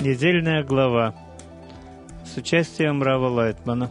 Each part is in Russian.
Недельная глава с участием Рава Лайтмана.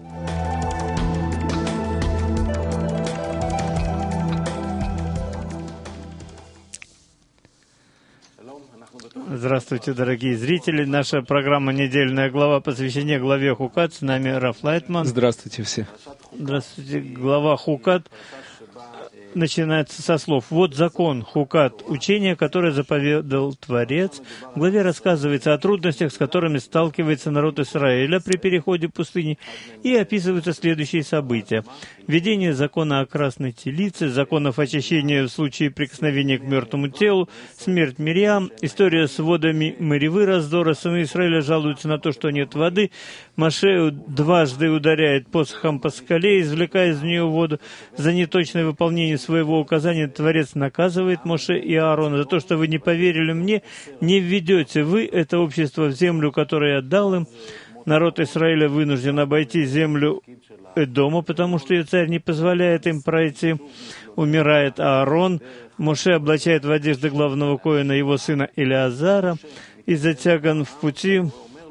Здравствуйте, дорогие зрители. Наша программа «Недельная глава» посвящена главе Хукат. С нами Рав Лайтман. Здравствуйте все. Здравствуйте. Глава Хукат начинается со слов: «Вот закон, Хукат, учение, которое заповедал Творец». В главе рассказывается о трудностях, с которыми сталкивается народ Израиля при переходе пустыни, и описываются следующие события. Введение закона о красной телице, законов очищения в случае прикосновения к мертвому телу, смерть Мирьям, история с водами Меривы, раздора, сыны Израиля жалуются на то, что нет воды, Моше дважды ударяет посохом по скале, извлекая из нее воду. За неточное выполнение своего указания Творец наказывает Моше и Аарона за то, что вы не поверили мне, не введете вы это общество в землю, которую я дал им. Народ Израиля вынужден обойти землю Эдома, потому что ее царь не позволяет им пройти. Умирает Аарон. Моше облачает в одежды главного коэна его сына Элеазара и затяган в пути.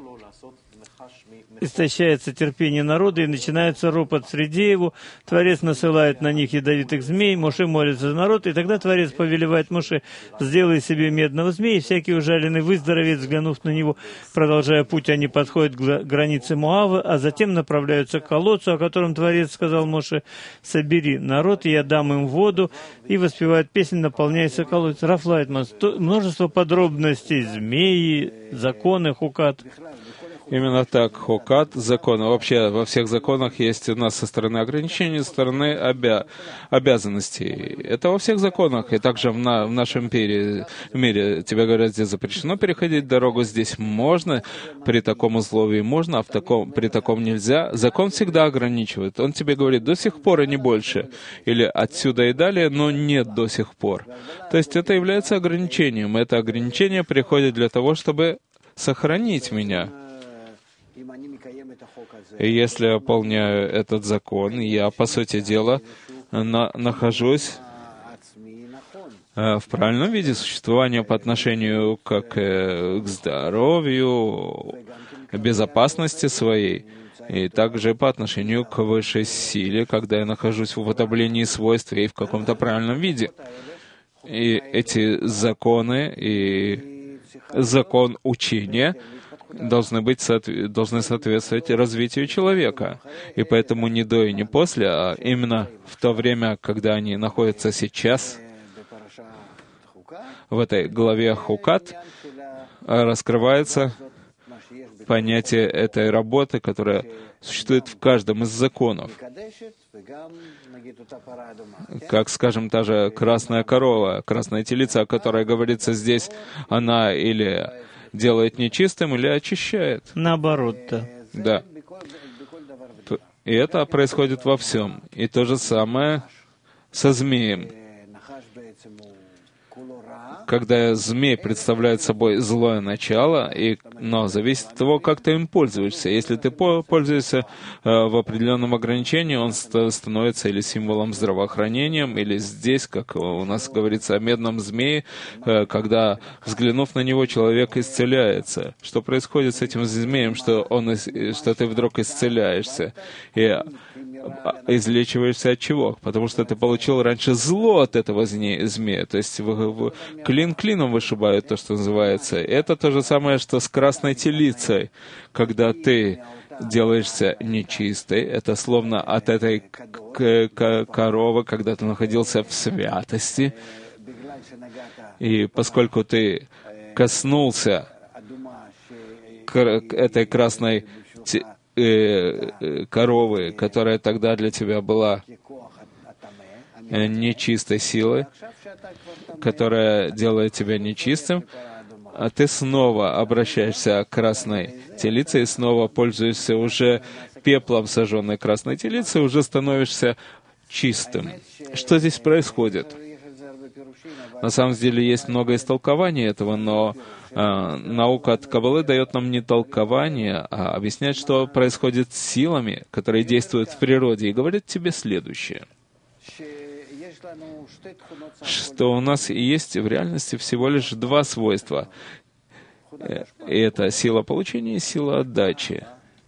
Истощается терпение народа, и начинается ропот среди его. Творец насылает на них ядовитых змей, Моше молится за народ, и тогда Творец повелевает Моше: «Сделай себе медного змея, и всякий ужаленный выздоровеет, взглянув на него». Продолжая путь, они подходят к границе Моава, а затем направляются к колодцу, о котором Творец сказал Моше: «Собери народ, и я дам им воду», и воспевают песнь, наполняется колодец. Рав Лайтман, множество подробностей: змеи, законы, Хукат. Именно так, Хукат, законы. Вообще во всех законах есть у нас со стороны ограничений, со стороны обязанностей. Это во всех законах. И также в нашем мире тебе говорят, здесь запрещено переходить дорогу, здесь можно, при таком условии можно, а при таком нельзя. Закон всегда ограничивает. Он тебе говорит до сих пор и не больше. Или отсюда и далее, но нет до сих пор. То есть это является ограничением. Это ограничение приходит для того, чтобы сохранить меня. И если я выполняю этот закон, я, по сути дела, нахожусь в правильном виде существования по отношению как к здоровью, безопасности своей, и также по отношению к высшей силе, когда я нахожусь в уподоблении свойств и в каком-то правильном виде. И эти законы и закон учения должны соответствовать развитию человека. И поэтому не до и не после, а именно в то время, когда они находятся сейчас, в этой главе Хукат, раскрывается понятие этой работы, которая существует в каждом из законов. Как, скажем, та же красная корова, красная телица, о которой говорится здесь, она или делает нечистым, или очищает. Наоборот-то. Да. И это происходит во всем. И то же самое со змеем. Когда змей представляет собой злое начало, но зависит от того, как ты им пользуешься. Если ты пользуешься в определенном ограничении, он становится или символом здравоохранения, или здесь, как у нас говорится о медном змее, когда, взглянув на него, человек исцеляется. Что происходит с этим змеем, что ты вдруг исцеляешься? И излечиваешься от чего? Потому что ты получил раньше зло от этого змея. То есть клин клином вышибают, то, что называется. Это то же самое, что с красной телицей. Когда ты делаешься нечистой, это словно от этой коровы, когда ты находился в святости. И поскольку ты коснулся этой красной коровы, которая тогда для тебя была нечистой силой, которая делает тебя нечистым, а ты снова обращаешься к красной телице и снова пользуешься уже пеплом сожженной красной телицы, уже становишься чистым. Что здесь происходит? На самом деле есть много истолкований этого, но наука от Каббалы дает нам не толкование, а объясняет, что происходит с силами, которые действуют в природе, и говорит тебе следующее. Что у нас есть в реальности всего лишь два свойства. И это сила получения и сила отдачи.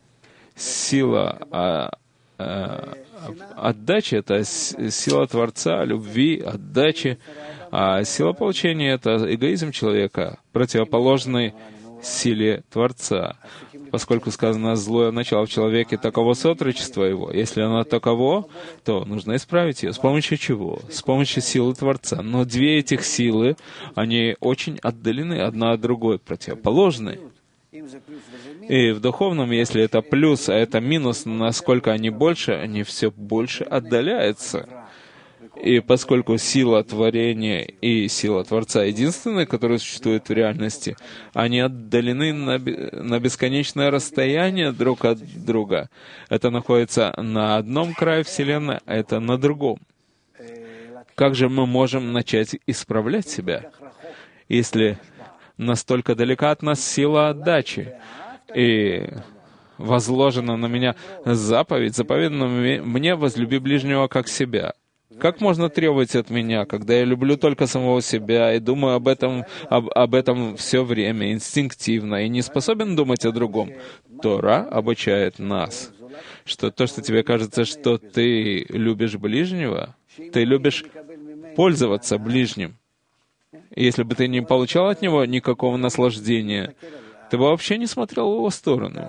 Сила отдачи — это сила Творца, любви, отдачи. А сила получения — это эгоизм человека, противоположный силе Творца. Поскольку сказано «злое начало в человеке, таково сотрудничество его». Если оно таково, то нужно исправить ее. С помощью чего? С помощью силы Творца. Но две этих силы, они очень отдалены одна от другой, противоположны. И в духовном, если это плюс, а это минус, насколько они больше, они все больше отдаляются. И поскольку сила творения и сила Творца единственные, которые существуют в реальности, они отдалены на бесконечное расстояние друг от друга. Это находится на одном крае Вселенной, а это на другом. Как же мы можем начать исправлять себя, если настолько далека от нас сила отдачи, и возложена на меня заповедь, заповедана мне возлюби ближнего как себя? Как можно требовать от меня, когда я люблю только самого себя и думаю об этом все время, инстинктивно, и не способен думать о другом? Тора обучает нас, что то, что тебе кажется, что ты любишь ближнего, ты любишь пользоваться ближним. И если бы ты не получал от него никакого наслаждения, ты бы вообще не смотрел в его сторону.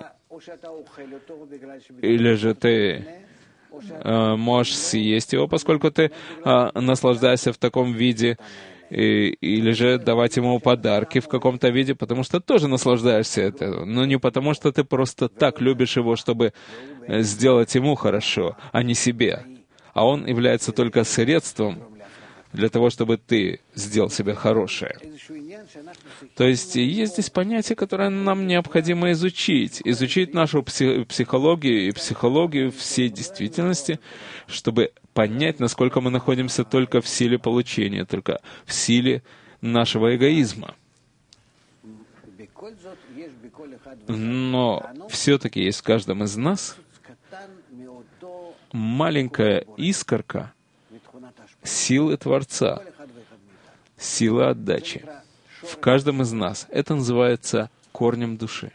Или же ты можешь съесть его, поскольку ты наслаждаешься в таком виде, или же давать ему подарки в каком-то виде, потому что тоже наслаждаешься этим, но не потому, что ты просто так любишь его, чтобы сделать ему хорошо, а не себе. А он является только средством для того, чтобы ты сделал себе хорошее. То есть есть здесь понятие, которое нам необходимо изучить. Изучить нашу психологию и психологию всей действительности, чтобы понять, насколько мы находимся только в силе получения, только в силе нашего эгоизма. Но все-таки есть в каждом из нас маленькая искорка силы Творца, силы отдачи. В каждом из нас. Это называется корнем души.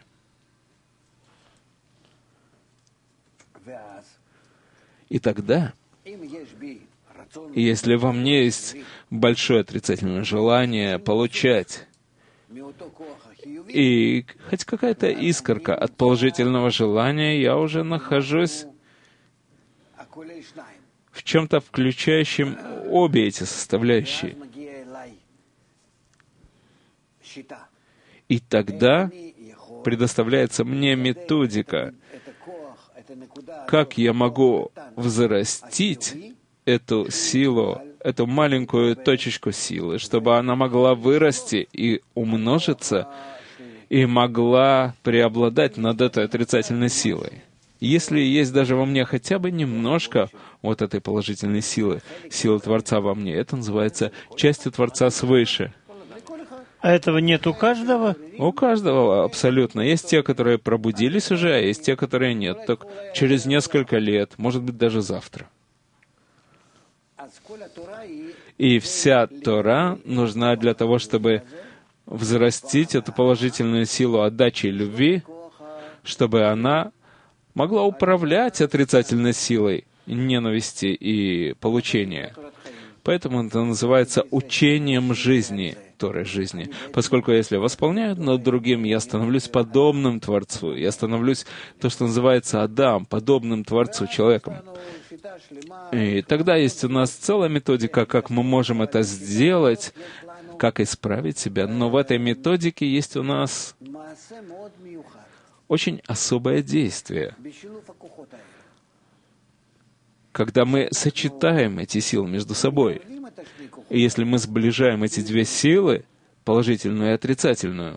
И тогда, если во мне есть большое отрицательное желание получать, и хоть какая-то искорка от положительного желания, я уже нахожусь в чем-то, включающем обе эти составляющие. И тогда предоставляется мне методика, как я могу взрастить эту силу, эту маленькую точечку силы, чтобы она могла вырасти и умножиться, и могла преобладать над этой отрицательной силой. Если есть даже во мне хотя бы немножко вот этой положительной силы, силы Творца во мне, это называется частью Творца свыше. А этого нет у каждого? У каждого абсолютно. Есть те, которые пробудились уже, а есть те, которые нет. Так через несколько лет, может быть, даже завтра. И вся Тора нужна для того, чтобы взрастить эту положительную силу отдачи и любви, чтобы она могла управлять отрицательной силой ненависти и получения. Поэтому это называется учением жизни, Торой жизни. Поскольку если я восполняю над другим, я становлюсь подобным Творцу. Я становлюсь, то, что называется Адам, подобным Творцу, человеком. И тогда есть у нас целая методика, как мы можем это сделать, как исправить себя. Но в этой методике есть у нас очень особое действие. Когда мы сочетаем эти силы между собой, и если мы сближаем эти две силы, положительную и отрицательную,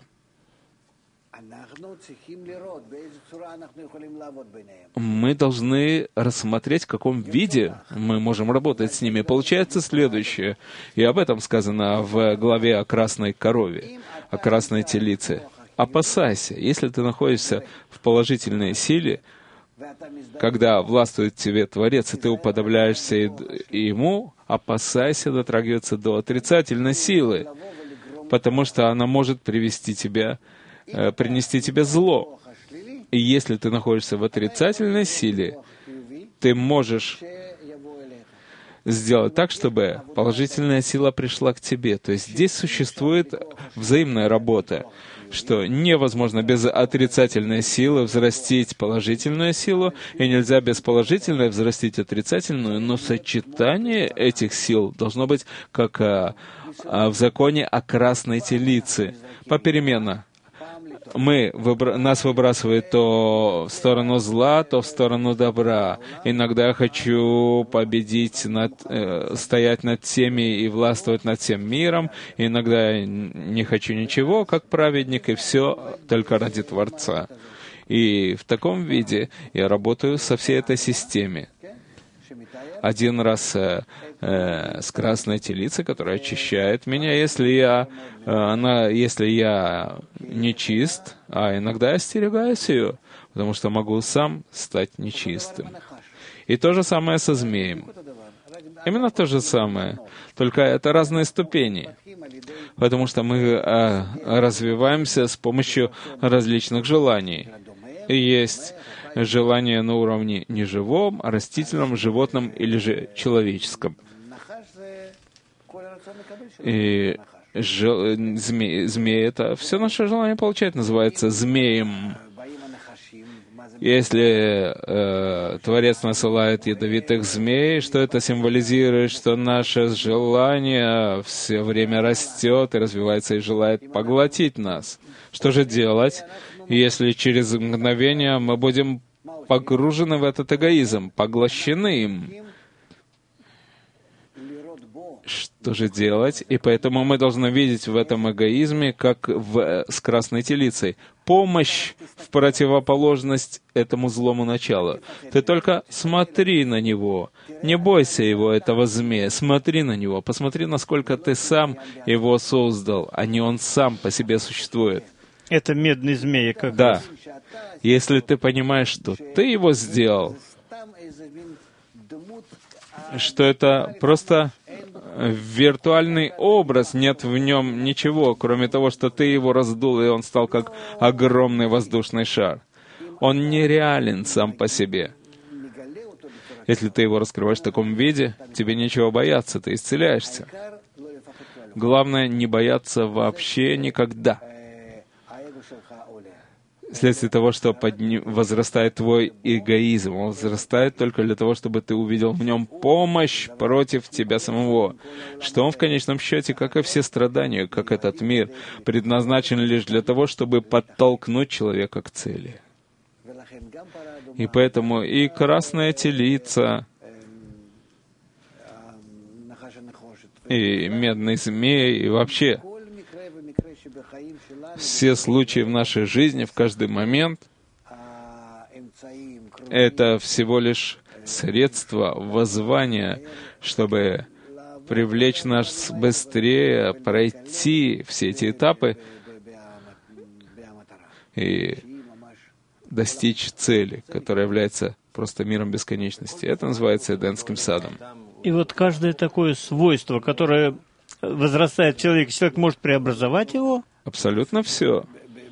мы должны рассмотреть, в каком виде мы можем работать с ними. Получается следующее, и об этом сказано в главе о красной корове, о красной телице. Опасайся, если ты находишься в положительной силе, когда властвует тебе Творец, и ты уподобляешься Ему, опасайся дотрагиваться до отрицательной силы, потому что она может привести тебя принести тебе зло. И если ты находишься в отрицательной силе, ты можешь сделать так, чтобы положительная сила пришла к тебе. То есть здесь существует взаимная работа, что невозможно без отрицательной силы взрастить положительную силу, и нельзя без положительной взрастить отрицательную, но сочетание этих сил должно быть как в законе о красной телице, попеременно. Нас выбрасывает то в сторону зла, то в сторону добра. Иногда я хочу победить, стоять над всеми и властвовать над всем миром. Иногда я не хочу ничего, как праведник, и все только ради Творца. И в таком виде я работаю со всей этой системой. Один раз с красной телицей, которая очищает меня, если я нечист, а иногда я остерегаюсь ее, потому что могу сам стать нечистым. И то же самое со змеем. Именно то же самое, только это разные ступени, потому что мы развиваемся с помощью различных желаний. И есть желание на уровне не живом, а растительном, животном или же человеческом. И змей — это все наше желание получать, называется змеем. Если Творец насылает ядовитых змей, что это символизирует? Что наше желание все время растет и развивается и желает поглотить нас. Что же делать, если через мгновение мы будем погружены в этот эгоизм, поглощены им? Что же делать? И поэтому мы должны видеть в этом эгоизме, как с красной телицей, помощь в противоположность этому злому началу. Ты только смотри на него, не бойся его, этого змея, смотри на него, посмотри, насколько ты сам его создал, а не он сам по себе существует. Это медный змей, как да. раз. Если ты понимаешь, что ты его сделал, что это просто виртуальный образ, нет в нем ничего, кроме того, что ты его раздул, и он стал как огромный воздушный шар. Он нереален сам по себе. Если ты его раскрываешь в таком виде, тебе нечего бояться, ты исцеляешься. Главное, не бояться вообще никогда. Вследствие того, что возрастает твой эгоизм. Он возрастает только для того, чтобы ты увидел в нем помощь против тебя самого. Что он в конечном счете, как и все страдания, как этот мир, предназначен лишь для того, чтобы подтолкнуть человека к цели. И поэтому и красная телица, и медный змей, и вообще все случаи в нашей жизни, в каждый момент, это всего лишь средство воззвания, чтобы привлечь нас быстрее, пройти все эти этапы и достичь цели, которая является просто миром бесконечности. Это называется Эдемским садом. И вот каждое такое свойство, которое возрастает в человеке, человек может преобразовать его? Абсолютно все.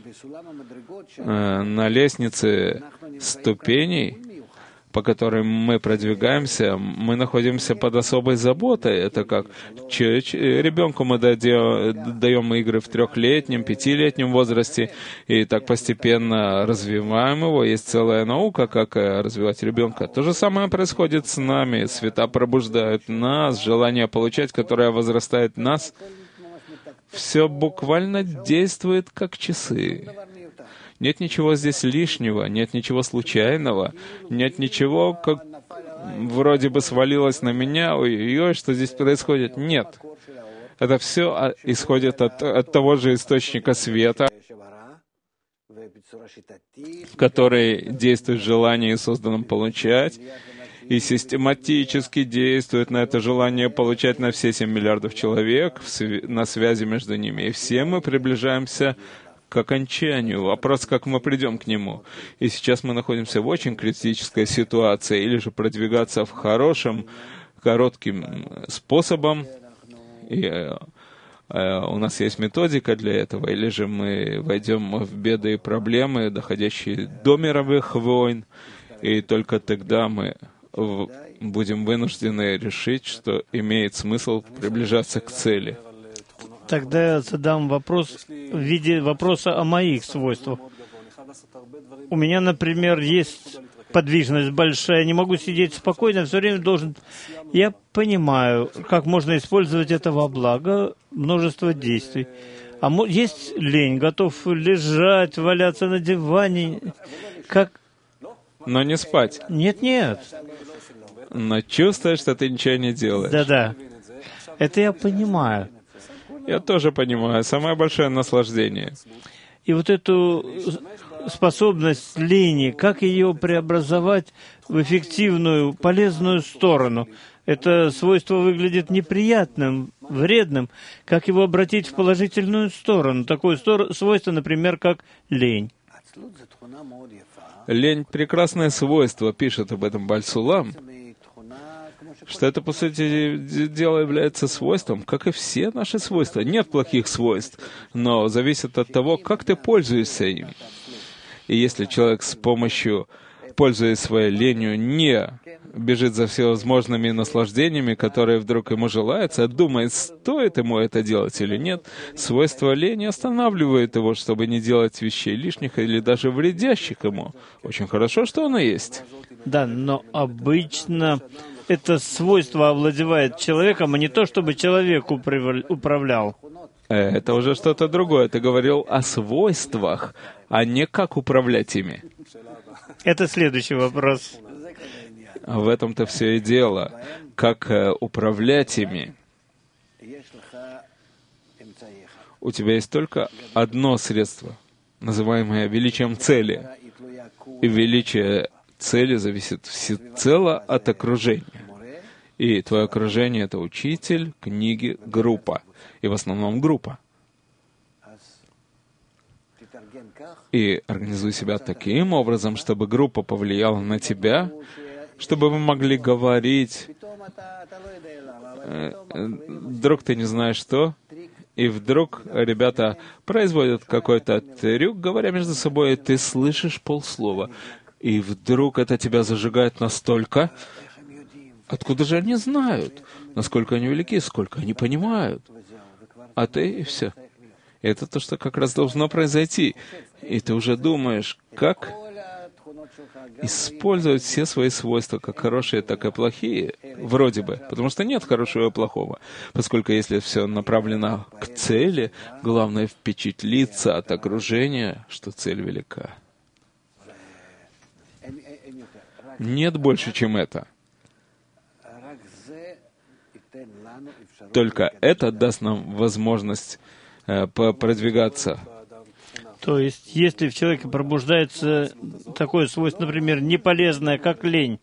На лестнице ступеней, по которым мы продвигаемся, мы находимся под особой заботой. Это как ребенку мы даем игры в 3-летнем, 5-летнем возрасте, и так постепенно развиваем его. Есть целая наука, как развивать ребенка. То же самое происходит с нами. Света пробуждают нас, желание получать, которое возрастает в нас. Все буквально действует как часы. Нет ничего здесь лишнего, нет ничего случайного, нет ничего, как вроде бы свалилось на меня, ой-ой-ой, что здесь происходит. Нет. Это все исходит от того же источника света, который действует в желании созданном получать, и систематически действует на это желание получать на все 7 миллиардов человек, на связи между ними. И все мы приближаемся к окончанию. Вопрос, как мы придем к нему. И сейчас мы находимся в очень критической ситуации, или же продвигаться в хорошем, коротким способом, и у нас есть методика для этого, или же мы войдем в беды и проблемы, доходящие до мировых войн, и только тогда мы будем вынуждены решить, что имеет смысл приближаться к цели. Тогда я задам вопрос в виде вопроса о моих свойствах. У меня, например, есть подвижность большая, не могу сидеть спокойно, все время должен... Я понимаю, как можно использовать это во благо, множество действий. А есть лень, готов лежать, валяться на диване, как... Но не спать. Нет. Но чувствуешь, что ты ничего не делаешь. Да. Это я понимаю. Я тоже понимаю. Самое большое наслаждение. И вот эту способность лени, как ее преобразовать в эффективную, полезную сторону? Это свойство выглядит неприятным, вредным. Как его обратить в положительную сторону? Такое свойство, например, как лень. Лень — прекрасное свойство, пишет об этом Бааль Сулам, что это, по сути дела, является свойством, как и все наши свойства. Нет плохих свойств, но зависит от того, как ты пользуешься им. И если человек пользуясь своей ленью, не бежит за всевозможными наслаждениями, которые вдруг ему желаются, думает, стоит ему это делать или нет, свойство лени останавливает его, чтобы не делать вещей лишних или даже вредящих ему. Очень хорошо, что оно есть. Да, но обычно это свойство овладевает человеком, а не то, чтобы человек управлял. Это уже что-то другое. Ты говорил о свойствах, а не как управлять ими. Это следующий вопрос. В этом-то все и дело. Как управлять ими? У тебя есть только одно средство, называемое величием цели. И величие цели зависит всецело от окружения. И твое окружение — это учитель, книги, группа. И в основном группа. И организуй себя таким образом, чтобы группа повлияла на тебя, чтобы вы могли говорить. Вдруг ты не знаешь что, и вдруг ребята производят какой-то трюк, говоря между собой, и ты слышишь полслова. И вдруг это тебя зажигает настолько, откуда же они знают, насколько они велики, сколько они понимают. А ты и все. Это то, что как раз должно произойти. И ты уже думаешь, как использовать все свои свойства, как хорошие, так и плохие, вроде бы, потому что нет хорошего и плохого. Поскольку если все направлено к цели, главное впечатлиться от окружения, что цель велика. Нет больше, чем это. Только это даст нам возможность продвигаться. То есть, если в человеке пробуждается такое свойство, например, неполезное, как лень,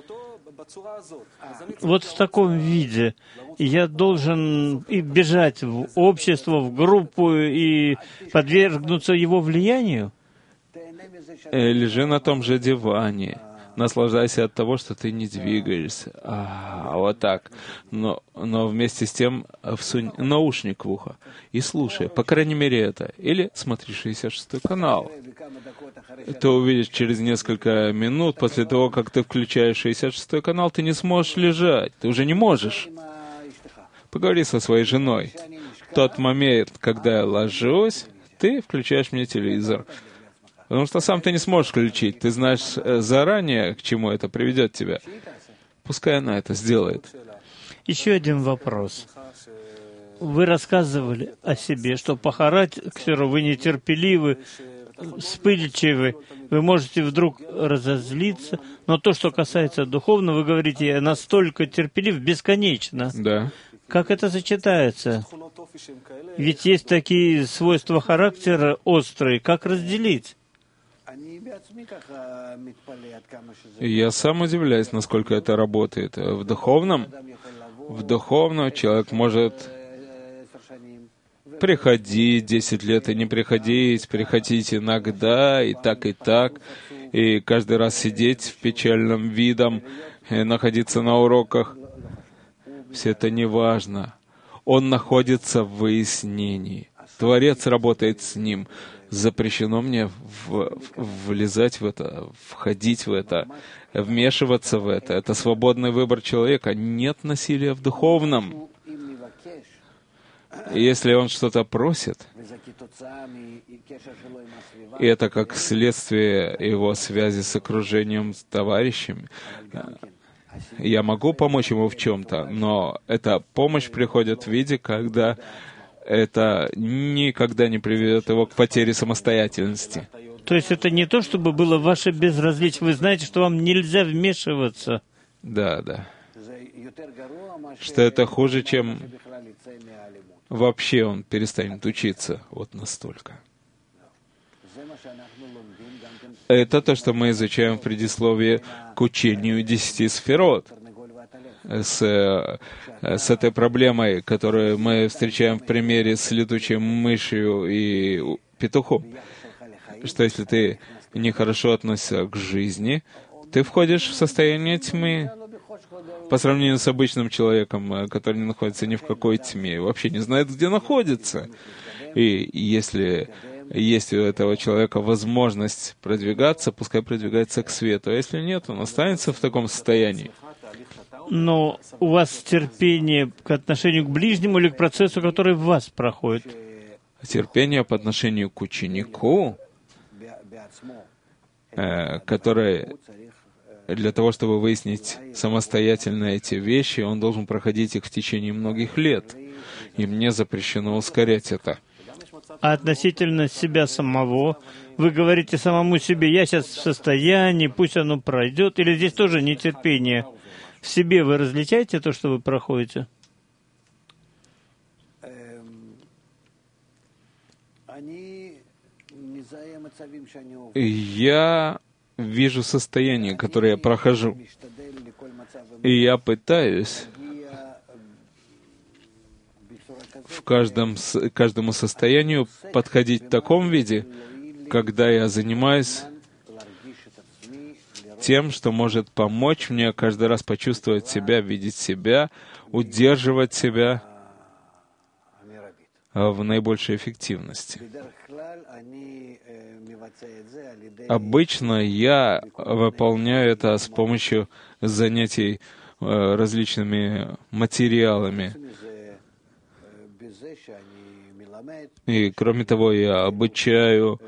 вот в таком виде я должен и бежать в общество, в группу и подвергнуться его влиянию? Лежи на том же диване. Наслаждайся от того, что ты не двигаешься. Вот так. Но вместе с тем всунь наушник в ухо и слушай. По крайней мере это. Или смотри 66-й канал. Ты увидишь через несколько минут, после того, как ты включаешь 66-й канал, ты не сможешь лежать. Ты уже не можешь. Поговори со своей женой. В тот момент, когда я ложусь, ты включаешь мне телевизор. Потому что сам ты не сможешь включить. Ты знаешь заранее, к чему это приведет тебя. Пускай она это сделает. Еще один вопрос. Вы рассказывали о себе, что по характеру вы нетерпеливы, вспыльчивы, вы можете вдруг разозлиться, но то, что касается духовного, вы говорите, я настолько терпелив бесконечно. Да. Как это сочетается? Ведь есть такие свойства характера острые. Как разделить? Я сам удивляюсь, насколько это работает. В духовном человек может приходить 10 лет и не приходить, приходить иногда, и так, и каждый раз сидеть в печальном видом, и находиться на уроках. Все это не важно. он находится в выяснении. Творец работает с ним. Запрещено мне влезать в это, входить в это, вмешиваться в это. Это свободный выбор человека. Нет насилия в духовном. И если он что-то просит, и это как следствие его связи с окружением, с товарищами, я могу помочь ему в чем-то, но эта помощь приходит в виде, когда это никогда не приведет его к потере самостоятельности. То есть это не то, чтобы было ваше безразличие. Вы знаете, что вам нельзя вмешиваться. Да, да. Что это хуже, чем вообще он перестанет учиться. Вот настолько. Это то, что мы изучаем в предисловии к учению 10 сферот. С этой проблемой, которую мы встречаем в примере с летучей мышью и петухом. Что если ты нехорошо относишься к жизни, ты входишь в состояние тьмы по сравнению с обычным человеком, который не находится ни в какой тьме, вообще не знает, где находится. И если есть у этого человека возможность продвигаться, пускай продвигается к свету. А если нет, он останется в таком состоянии. Но у вас терпение к отношению к ближнему или к процессу, который в вас проходит? Терпение по отношению к ученику, который для того, чтобы выяснить самостоятельно эти вещи, он должен проходить их в течение многих лет. И мне запрещено ускорять это. А относительно себя самого, вы говорите самому себе: я сейчас в состоянии, пусть оно пройдет, или здесь тоже нетерпение? В себе вы различаете то, что вы проходите? Я вижу состояние, которое я прохожу. И я пытаюсь к каждому состоянию подходить в таком виде, когда я занимаюсь тем, что может помочь мне каждый раз почувствовать себя, видеть себя, удерживать себя в наибольшей эффективности. Обычно я выполняю это с помощью занятий различными материалами. И кроме того, я обучаю,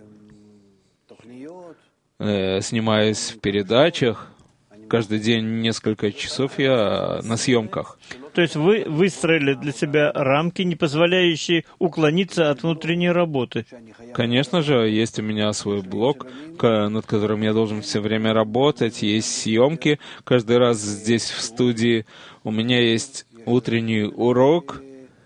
снимаюсь в передачах. Каждый день несколько часов я на съемках. То есть вы выстроили для себя рамки, не позволяющие уклониться от внутренней работы? Конечно же, есть у меня свой блог, над которым я должен все время работать. Есть съемки каждый раз здесь, в студии. У меня есть утренний урок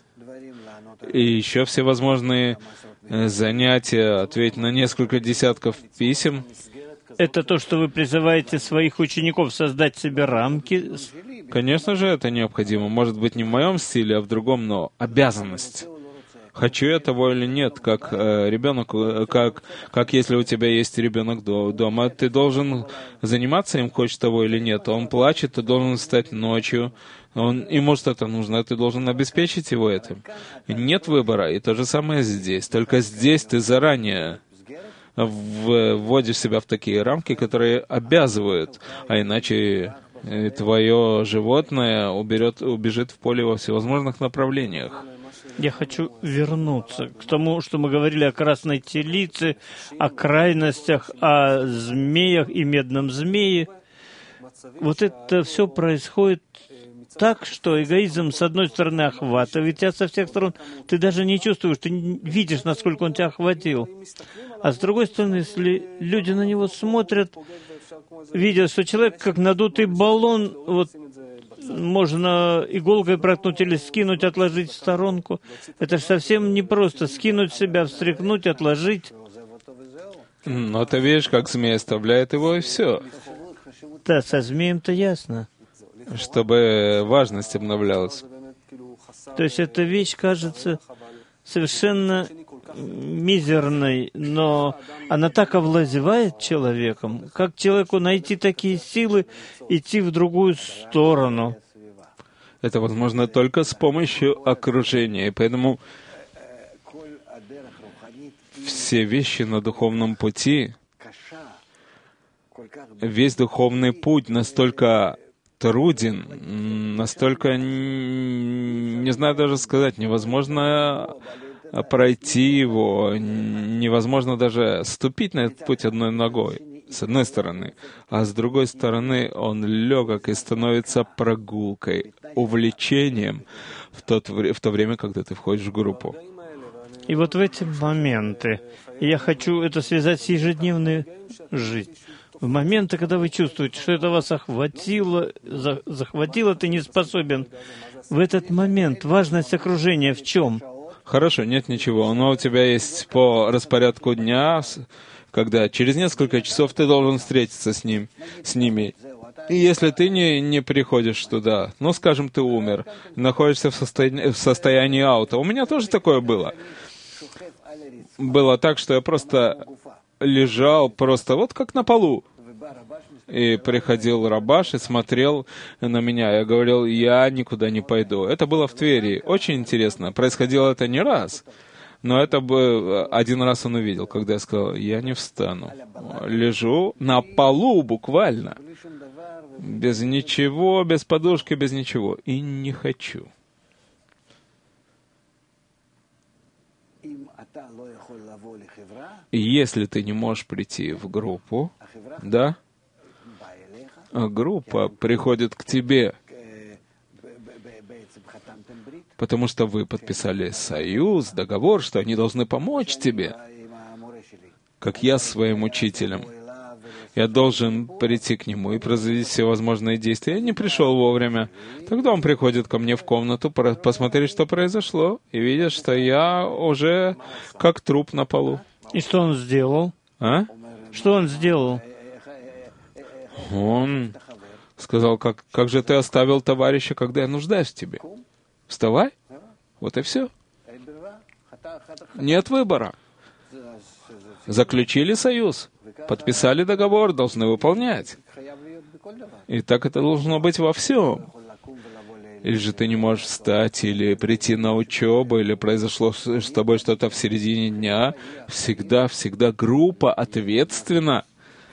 и еще всевозможные занятия, ответить на несколько десятков писем. Это то, что вы призываете своих учеников создать себе рамки? Конечно же, это необходимо. Может быть, не в моем стиле, а в другом, но обязанность. Хочу я того или нет, как ребенок, как если у тебя есть ребенок дома, ты должен заниматься им, хочешь того или нет. Он плачет, ты должен встать ночью, ему что-то нужно, ты должен обеспечить его этим. Нет выбора, и то же самое здесь. Только здесь ты заранее вводишь себя в такие рамки, которые обязывают, а иначе твое животное убежит в поле во всевозможных направлениях. Я хочу вернуться к тому, что мы говорили о красной телице, о крайностях, о змеях и медном змее. Вот это все происходит так, что эгоизм, с одной стороны, охватывает тебя со всех сторон. Ты даже не чувствуешь, ты не видишь, насколько он тебя охватил. А с другой стороны, если люди на него смотрят, видят, что человек как надутый баллон, вот можно иголкой проткнуть или скинуть, отложить в сторонку. Это же совсем непросто. Скинуть себя, встряхнуть, отложить. Но ты видишь, как змея оставляет его, и все. Да, со змеем-то ясно. Чтобы важность обновлялась. То есть эта вещь кажется совершенно мизерной, но она так овладевает человеком. Как человеку найти такие силы, идти в другую сторону? Это возможно только с помощью окружения. И поэтому все вещи на духовном пути, весь духовный путь настолько труден, настолько, не знаю даже сказать, невозможно пройти его, невозможно даже ступить на этот путь одной ногой, с одной стороны, а с другой стороны он легок и становится прогулкой, увлечением в то время, когда ты входишь в группу. И вот в эти моменты, я хочу это связать с ежедневной жизнью, в моменты, когда вы чувствуете, что это вас захватило, ты не способен, в этот момент важность окружения в чем? Хорошо, нет ничего, но у тебя есть по распорядку дня, когда через несколько часов ты должен встретиться с ними. И если ты не приходишь туда, ну, скажем, ты умер, находишься в состоянии аута. У меня тоже такое было. Было так, что я просто лежал, просто вот как на полу. И приходил Рабаш и смотрел на меня. Я говорил, я никуда не пойду. Это было в Твери. Очень интересно. Происходило это не раз. Но это бы один раз он увидел, когда я сказал, я не встану. Лежу на полу буквально. Без ничего, без подушки, без ничего. И не хочу. И если ты не можешь прийти в группу, да, группа приходит к тебе, потому что вы подписали союз, договор, что они должны помочь тебе, как я с своим учителем. Я должен прийти к нему и произвести все возможные действия. Я не пришел вовремя. Тогда он приходит ко мне в комнату, посмотреть, что произошло, и видит, что я уже как труп на полу. И что он сделал? А? Что он сделал? Он сказал, как же ты оставил товарища, когда я нуждаюсь в тебе? Вставай. Вот и все. Нет выбора. Заключили союз, подписали договор, должны выполнять. И так это должно быть во всем. Или же ты не можешь встать, или прийти на учебу, или произошло с тобой что-то в середине дня. Всегда группа ответственна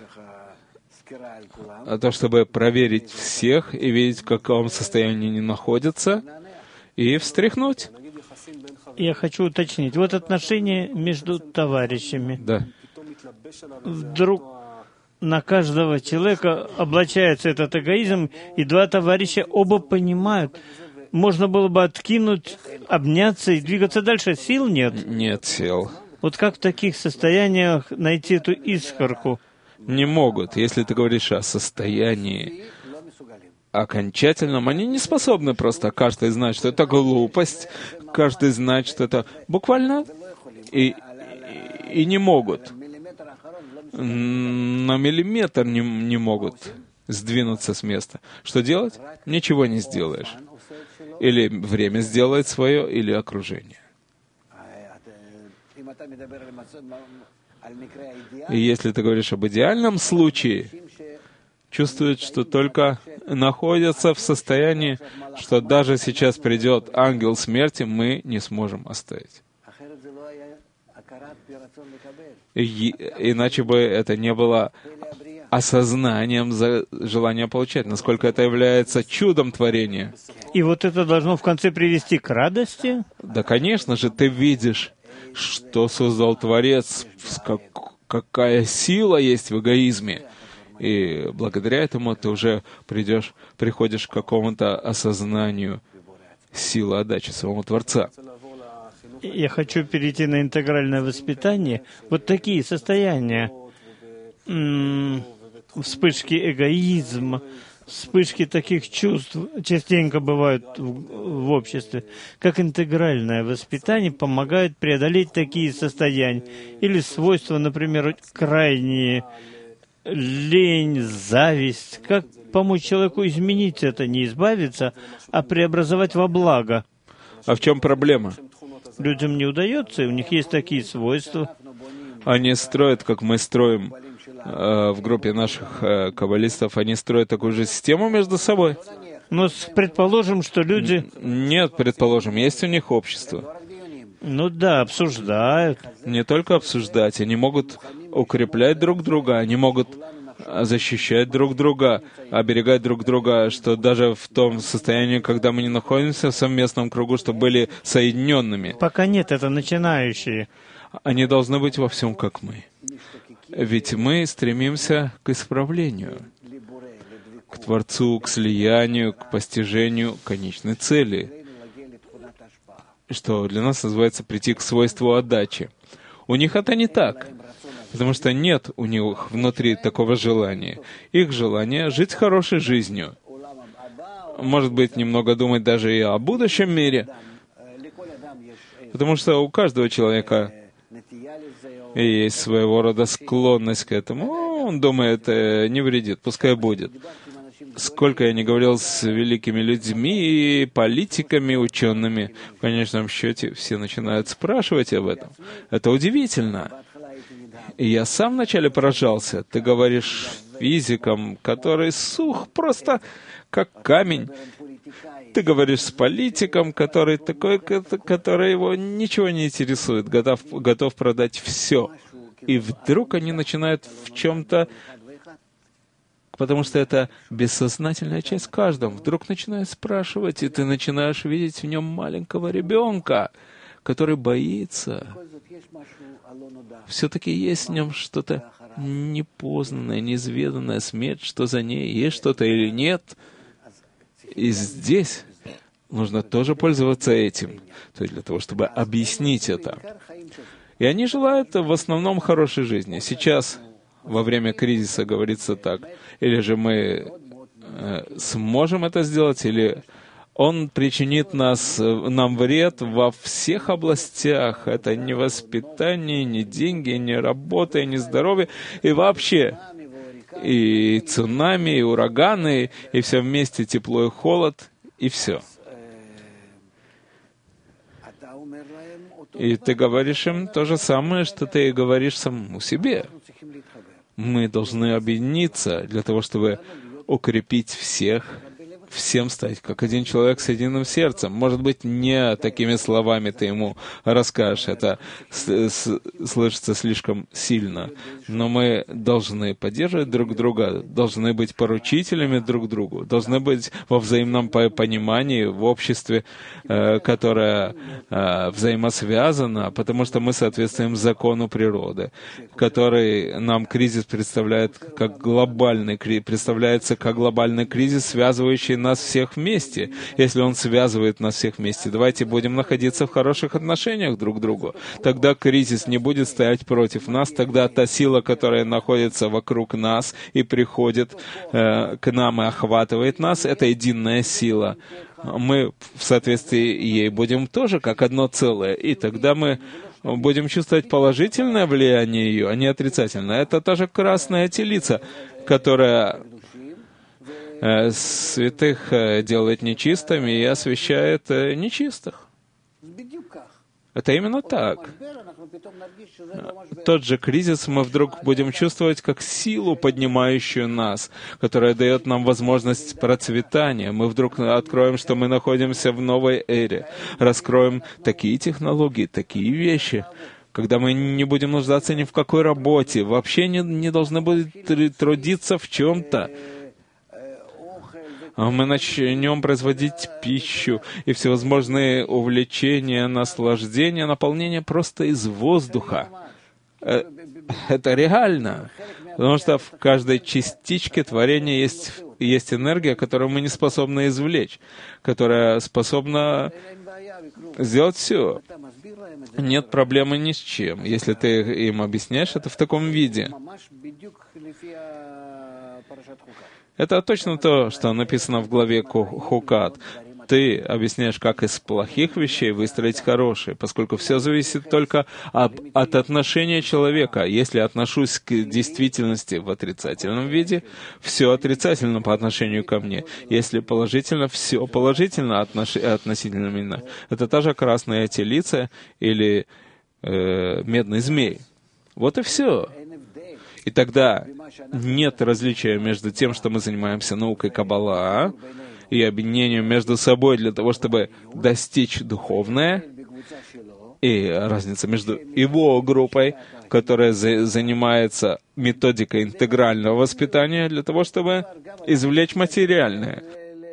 за то, чтобы проверить всех и видеть, в каком состоянии они находятся, и встряхнуть. Я хочу уточнить. Вот отношения между товарищами. Да. Вдруг на каждого человека облачается этот эгоизм, и два товарища оба понимают. Можно было бы откинуть, обняться и двигаться дальше. Сил нет? Нет сил. Вот как в таких состояниях найти эту искорку? Не могут. Если ты говоришь о состоянии окончательном, они не способны просто. Каждый знает, что это глупость, каждый знает, что это буквально, и не могут. На миллиметр не могут сдвинуться с места. Что делать? Ничего не сделаешь. Или время сделает свое, или окружение. И если ты говоришь об идеальном случае, чувствуют, что только находятся в состоянии, что даже сейчас придет ангел смерти, мы не сможем оставить. Иначе бы это не было осознанием желания получать, насколько это является чудом творения. И вот это должно в конце привести к радости? Да, конечно же, ты видишь, что создал Творец, какая сила есть в эгоизме. И благодаря этому ты уже приходишь к какому-то осознанию силы отдачи своему Творца. Я хочу перейти на интегральное воспитание. Вот такие состояния, вспышки эгоизма, вспышки таких чувств частенько бывают в обществе. Как интегральное воспитание помогает преодолеть такие состояния. Или свойства, например, крайние, лень, зависть. Как помочь человеку изменить это, не избавиться, а преобразовать во благо? А в чем проблема? Людям не удается, и у них есть такие свойства. Они строят, как мы строим в группе наших каббалистов, они строят такую же систему между собой. Но предположим, что люди... Нет, предположим, есть у них общество. Ну да, обсуждают. Не только обсуждать, они могут укреплять друг друга, они могут защищать друг друга, оберегать друг друга, что даже в том состоянии, когда мы не находимся в совместном кругу, что были соединенными. Пока нет, это начинающие. Они должны быть во всем, как мы. Ведь мы стремимся к исправлению, к Творцу, к слиянию, к постижению конечной цели, что для нас называется прийти к свойству отдачи. У них это не так, потому что нет у них внутри такого желания. Их желание — жить хорошей жизнью. Может быть, немного думать даже и о будущем мире, потому что у каждого человека есть своего рода склонность к этому. Он думает, не вредит, пускай будет. Сколько я не говорил с великими людьми, политиками, учеными, в конечном счете все начинают спрашивать об этом. Это удивительно. И я сам вначале поражался. Ты говоришь физикам, который сух просто как камень. Ты говоришь с политиком, который такой, который его ничего не интересует, готов продать все. И вдруг они начинают в чем-то, потому что это бессознательная часть в каждом, вдруг начинают спрашивать, и ты начинаешь видеть в нем маленького ребенка, который боится. Все-таки есть в нем что-то непознанное, неизведанное, смерть, что за ней, есть что-то или нет. И здесь нужно тоже пользоваться этим, то есть для того, чтобы объяснить это. И они желают в основном хорошей жизни. Сейчас, во время кризиса, говорится так. Или же мы сможем это сделать, или он причинит нам вред во всех областях. Это не воспитание, не деньги, не работа, и не здоровье, и вообще и цунами, и ураганы, и все вместе тепло и холод, и все. И ты говоришь им то же самое, что ты и говоришь самому себе. Мы должны объединиться для того, чтобы укрепить всем стать как один человек с единым сердцем. Может быть, не такими словами ты ему расскажешь, это слышится слишком сильно, но мы должны поддерживать друг друга, должны быть поручителями друг другу, должны быть во взаимном понимании, в обществе, которое взаимосвязано, потому что мы соответствуем закону природы, который нам кризис представляется как глобальный кризис, связывающий нас всех вместе. Если он связывает нас всех вместе, давайте будем находиться в хороших отношениях друг к другу. Тогда кризис не будет стоять против нас, тогда та сила, которая находится вокруг нас и приходит к нам и охватывает нас, это единая сила. Мы в соответствии ей будем тоже как одно целое, и тогда мы будем чувствовать положительное влияние ее, а не отрицательное. Это та же красная телица, которая святых делает нечистыми и освящает нечистых. Это именно так. Тот же кризис мы вдруг будем чувствовать как силу, поднимающую нас, которая дает нам возможность процветания. Мы вдруг откроем, что мы находимся в новой эре, раскроем такие технологии, такие вещи, когда мы не будем нуждаться ни в какой работе, вообще не должны будем трудиться в чем-то. Мы начнем производить пищу и всевозможные увлечения, наслаждения, наполнение просто из воздуха. Это реально, потому что в каждой частичке творения есть энергия, которую мы не способны извлечь, которая способна сделать все. Нет проблемы ни с чем, если ты им объясняешь это в таком виде. Это точно то, что написано в главе Хукат. Ты объясняешь, как из плохих вещей выстроить хорошие, поскольку все зависит только от отношения человека. Если я отношусь к действительности в отрицательном виде, все отрицательно по отношению ко мне. Если положительно, все положительно относительно меня. Это та же красная телица или медный змей. Вот и все. И тогда нет различия между тем, что мы занимаемся наукой Каббала, и объединению между собой для того, чтобы достичь духовное, и разница между его группой, которая занимается методикой интегрального воспитания, для того, чтобы извлечь материальное.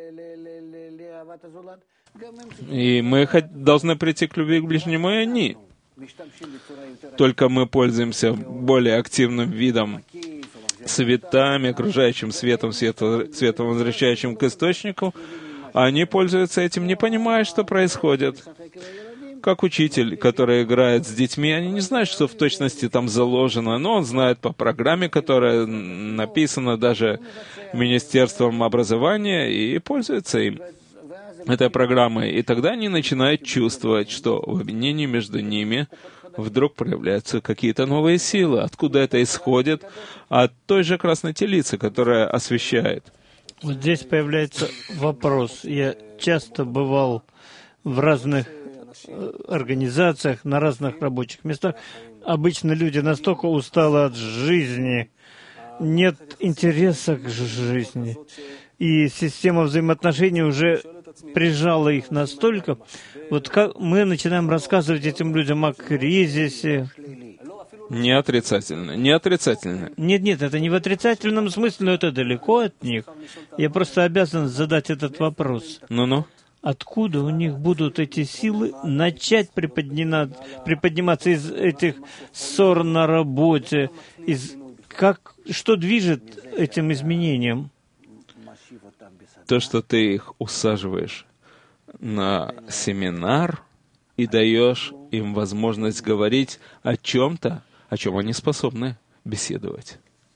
И мы должны прийти к любви к ближнему, и они. Только мы пользуемся более активным видом, цветами, окружающим светом, светом, возвращающим к источнику. Они пользуются этим, не понимая, что происходит. Как учитель, который играет с детьми, они не знают, что в точности там заложено, но он знает по программе, которая написана даже Министерством образования, и пользуется им, этой программой. И тогда они начинают чувствовать, что в объединении между ними вдруг проявляются какие-то новые силы. Откуда это исходит? От той же красной телицы, которая освещает. Вот здесь появляется вопрос. Я часто бывал в разных организациях, на разных рабочих местах. Обычно люди настолько усталы от жизни, нет интереса к жизни. И система взаимоотношений уже прижала их настолько. Вот как мы начинаем рассказывать этим людям о кризисе. Не отрицательно, не отрицательно. Нет, это не в отрицательном смысле, но это далеко от них. Я просто обязан задать этот вопрос. Ну-ну. Откуда у них будут эти силы начать приподниматься из этих ссор на работе? Что движет этим изменением? То, что ты их усаживаешь на семинар и даешь им возможность говорить о чем-то, о чем они способны беседовать.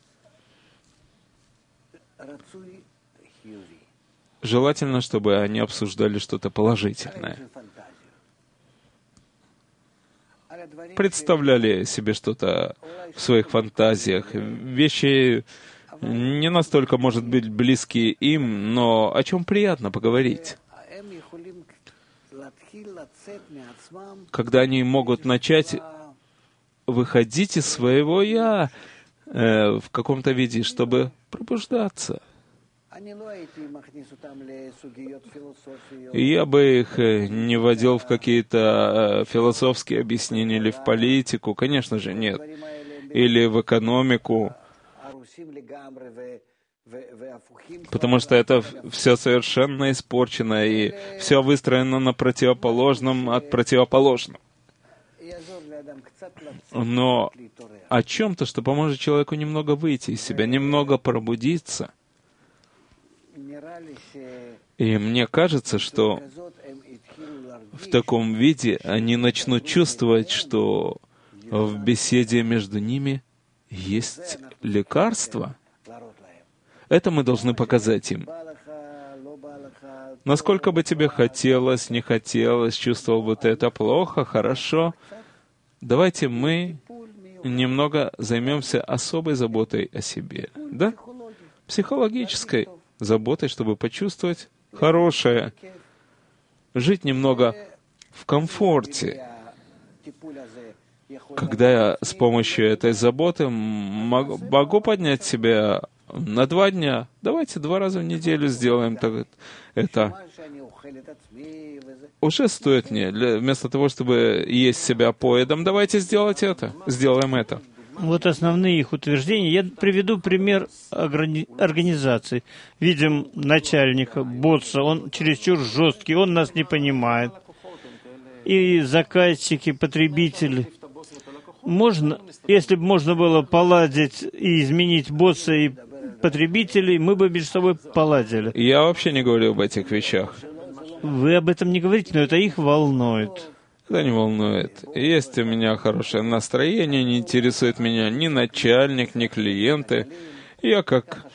Желательно, чтобы они обсуждали что-то положительное. Представляли себе что-то в своих фантазиях. Вещи не настолько, может быть, близкие им, но о чем приятно поговорить. Когда они могут начать выходить из своего «я» в каком-то виде, чтобы пробуждаться. Я бы их не вводил в какие-то философские объяснения или в политику, конечно же, нет. Или в экономику. Потому что это все совершенно испорчено, и все выстроено на противоположном от противоположного. Но о чем-то, что поможет человеку немного выйти из себя, немного пробудиться. И мне кажется, что в таком виде они начнут чувствовать, что в беседе между ними есть лекарство. Это мы должны показать им. Насколько бы тебе хотелось, не хотелось, чувствовал бы ты это плохо, хорошо, давайте мы немного займемся особой заботой о себе, да? Психологической заботой, чтобы почувствовать хорошее, жить немного в комфорте. Когда я с помощью этой заботы могу поднять себя на 2 дня, давайте 2 раза в неделю сделаем это. Уже стоит мне, вместо того, чтобы есть себя поедом, давайте сделаем это. Вот основные их утверждения. Я приведу пример организации. Видим начальника, босса, он чересчур жесткий, он нас не понимает. И заказчики, потребители. Если бы можно было поладить и изменить босса и потребителей, мы бы между собой поладили. Я вообще не говорю об этих вещах. Вы об этом не говорите, но это их волнует. Это не волнует. Есть у меня хорошее настроение, не интересует меня ни начальник, ни клиенты. Я как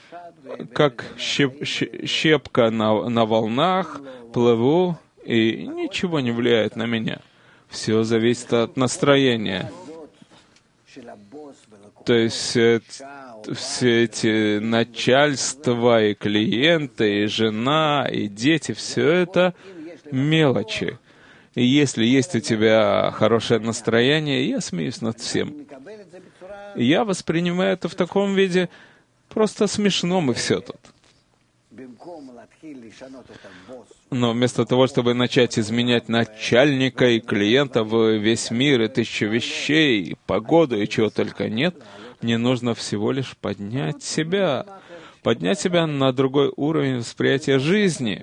щепка на волнах плыву, и ничего не влияет на меня. Все зависит от настроения. То есть все эти начальства, и клиенты, и жена, и дети, все это мелочи. И если есть у тебя хорошее настроение, я смеюсь над всем. Я воспринимаю это в таком виде, просто смешном, и все тут. Но вместо того, чтобы начать изменять начальника и клиентов, весь мир и тысячу вещей, погоду и чего только нет, мне нужно всего лишь поднять себя на другой уровень восприятия жизни.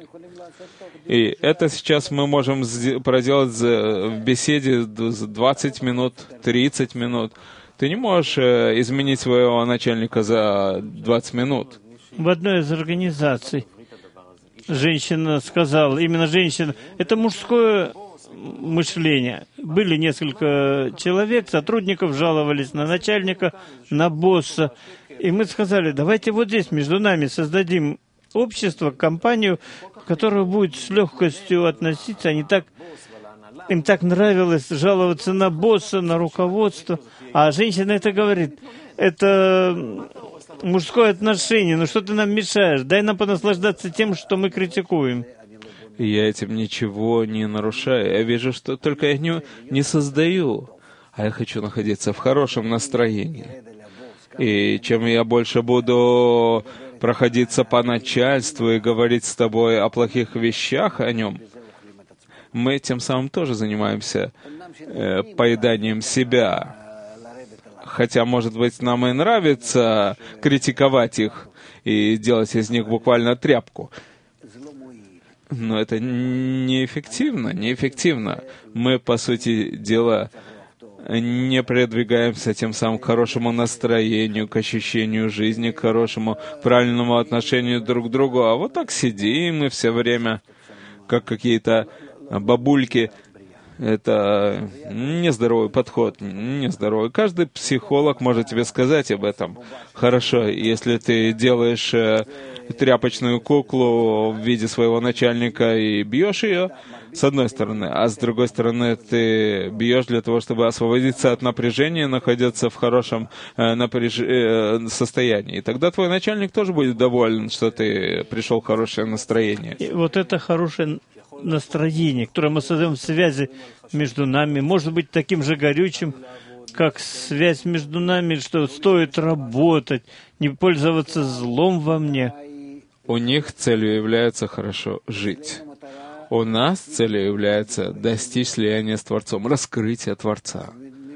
И это сейчас мы можем проделать в беседе 20 минут, 30 минут. Ты не можешь изменить своего начальника за 20 минут. В одной из организаций женщина сказала, именно женщина, это мужское мышление. Были несколько человек, сотрудников, жаловались на начальника, на босса. И мы сказали, давайте вот здесь между нами создадим общество, компанию, которая будет с легкостью относиться. Им так нравилось жаловаться на босса, на руководство. А женщина это говорит, это мужское отношение, ну что ты нам мешаешь? Дай нам понаслаждаться тем, что мы критикуем. Я этим ничего не нарушаю. Я вижу, что только я не создаю, а я хочу находиться в хорошем настроении. И чем я больше буду проходиться по начальству и говорить с тобой о плохих вещах о нем, мы тем самым тоже занимаемся поеданием себя. Хотя, может быть, нам и нравится критиковать их и делать из них буквально тряпку. Но это неэффективно. Мы, по сути дела, не продвигаемся тем самым к хорошему настроению, к ощущению жизни, к хорошему, правильному отношению друг к другу. А вот так сидим мы все время, как какие-то бабульки. Это нездоровый подход, нездоровый. Каждый психолог может тебе сказать об этом. Хорошо, если ты делаешь тряпочную куклу в виде своего начальника и бьешь ее, с одной стороны, а с другой стороны ты бьешь для того, чтобы освободиться от напряжения, находиться в хорошем состоянии. И тогда твой начальник тоже будет доволен, что ты пришел в хорошее настроение. И вот это хорошее настроение, которое мы создаем в связи между нами, может быть таким же горючим, как связь между нами, что стоит работать, не пользоваться злом во мне. У них целью является хорошо жить. У нас целью является достичь слияния с Творцом, раскрытие Творца.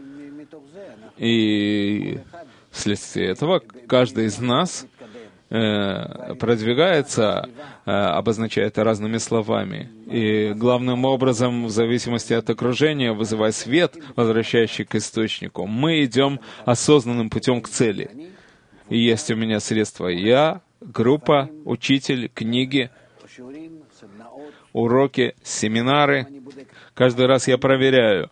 И вследствие этого каждый из нас продвигается, обозначая это разными словами. И главным образом, в зависимости от окружения, вызывая свет, возвращающий к источнику, мы идем осознанным путем к цели. И есть у меня средства я, группа, учитель, книги, уроки, семинары. Каждый раз я проверяю.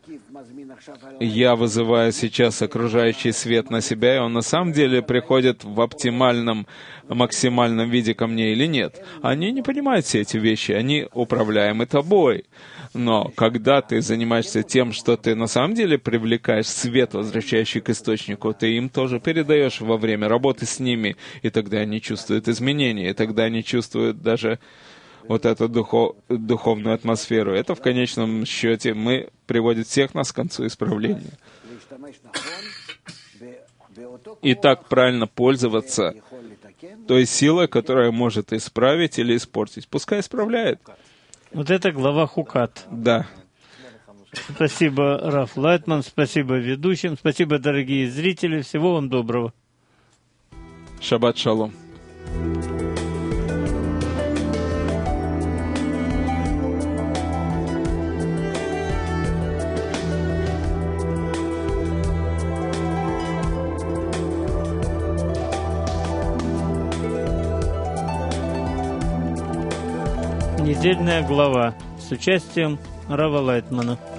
Я вызываю сейчас окружающий свет на себя, и он на самом деле приходит в оптимальном, максимальном виде ко мне или нет. Они не понимают все эти вещи, они управляемы тобой. Но когда ты занимаешься тем, что ты на самом деле привлекаешь свет, возвращающий к источнику, ты им тоже передаешь во время работы с ними, и тогда они чувствуют изменения, и тогда они чувствуют даже вот эту духовную атмосферу. Это в конечном счете приводит всех нас к концу исправления. И так правильно пользоваться той силой, которая может исправить или испортить. Пускай исправляет. Вот это глава Хукат. Да. Спасибо, Раф Лайтман, спасибо ведущим, спасибо, дорогие зрители. Всего вам доброго. Шаббат шалом. Недельная глава с участием Рава Лайтмана.